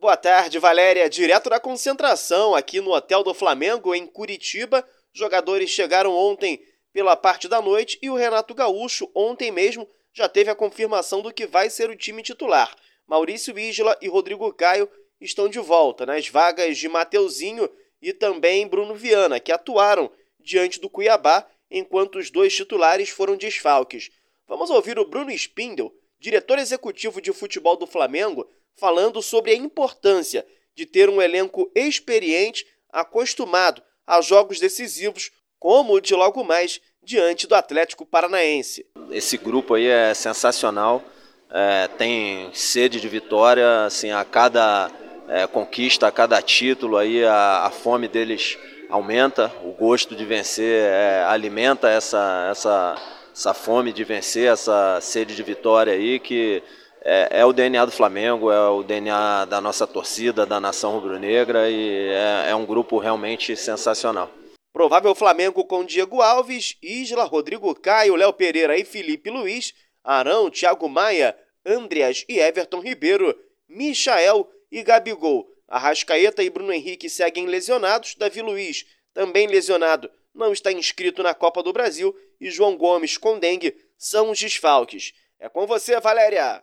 Boa tarde, Valéria. Direto da concentração aqui no Hotel do Flamengo, em Curitiba. Jogadores chegaram ontem pela parte da noite e o Renato Gaúcho, ontem mesmo, já teve a confirmação do que vai ser o time titular. Maurício Isla e Rodrigo Caio estão de volta nas vagas de Mateuzinho e também Bruno Viana, que atuaram diante do Cuiabá, enquanto os dois titulares foram desfalques. Vamos ouvir o Bruno Spindel, diretor executivo de futebol do Flamengo, falando sobre a importância de ter um elenco experiente, acostumado a jogos decisivos, como o de logo mais diante do Atlético Paranaense. Esse grupo aí é sensacional, tem sede de vitória, assim, a cada conquista, a cada título, aí a fome deles aumenta, o gosto de vencer alimenta essa fome de vencer, essa sede de vitória aí, que é o DNA do Flamengo, é o DNA da nossa torcida, da nação rubro-negra, e é um grupo realmente sensacional. Provável Flamengo com Diego Alves, Isla, Rodrigo Caio, Léo Pereira e Felipe Luiz, Arão, Thiago Maia, Andreas e Everton Ribeiro, Michael e Gabigol. Arrascaeta e Bruno Henrique seguem lesionados, Davi Luiz, também lesionado, não está inscrito na Copa do Brasil, e João Gomes com dengue são os desfalques. É com você, Valéria!